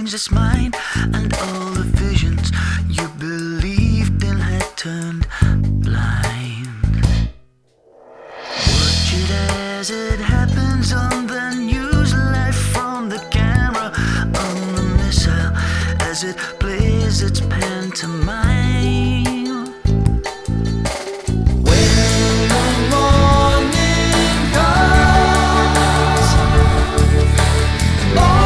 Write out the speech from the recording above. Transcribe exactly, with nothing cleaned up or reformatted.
changed its mind, and all the visions you believed in had turned blind. Watch it as it happens on the news, live from the camera on the missile as it plays its path.